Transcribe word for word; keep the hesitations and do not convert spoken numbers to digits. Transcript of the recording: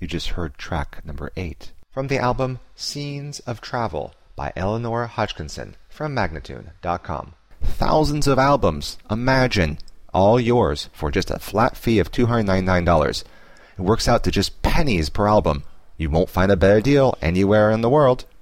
You just heard track number eight from the album Scenes of Travel by Eleanor Hodgkinson from Magnatune dot com. Thousands of albums, imagine, all yours for just a flat fee of two hundred ninety-nine dollars. It works out to just pennies per album. You won't find a better deal anywhere in the world.